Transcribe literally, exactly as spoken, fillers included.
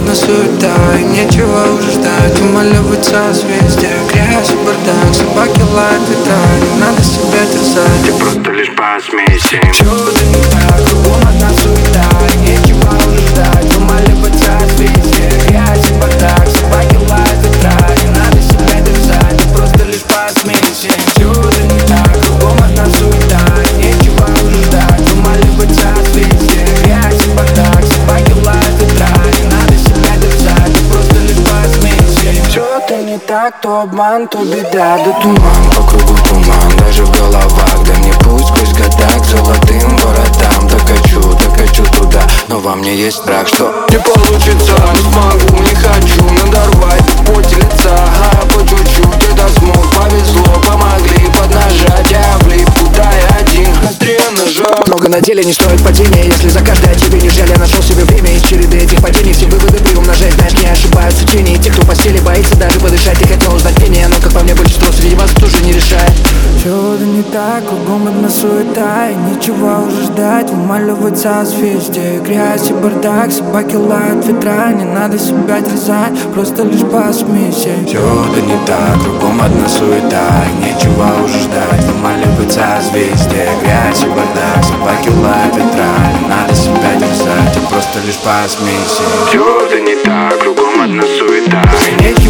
одна суета, и нечего уже ждать. Вымаливается везде грязь и бардак. Собаки лают ветра, не надо себя терзать. Ты просто лишь посмейся. Чудо не так, кругом одна суета, и нечего уже ждать. Вымаливается везде грязь и бардак. Собаки лают ветра, не надо себя терзать. Ты просто лишь посмейся. Чудо не так, кругом одна суета, и нечего уже ждать. Вымаливается везде грязь и бардак. Собаки лают ветра, не надо себя терзать. Ты просто лишь посмейся. Что-то не так, то обман, то беда. Да туман, по кругу туман, даже в головах. Да не путь сквозь года к золотым воротам. Так хочу, так хочу туда, но во мне есть страх, что не получится, не смогу, не хочу надорвать в поте лица, а по чуть-чуть это смог. Повезло, помогли поднажать, я влип, куда я один, острее ножа. Много на деле не стоит падения, если за каждое тебе не жаль. Я нашел себе время из череды этих падений. Все выводы приумножать, знаешь, не ошибаются тени. Те, кто в постели боится даже подышать. Ты хотел узнать пение, но как по мне большинство среди вас тоже не решает. Чудо не так, кругом одна суета, и нечего уже ждать. Вымаливается звезде грязь и бардак. Собаки лают ветра, не надо себя терзать. Просто лишь посмейся. Чудо не так, кругом одна суета, и нечего уже ждать. Вымаливается звезде грязь и бардак. Собаки лают ветра, не надо себя терзать. Просто лишь посмейся. Чудо не так, кругом одна суета. И нечего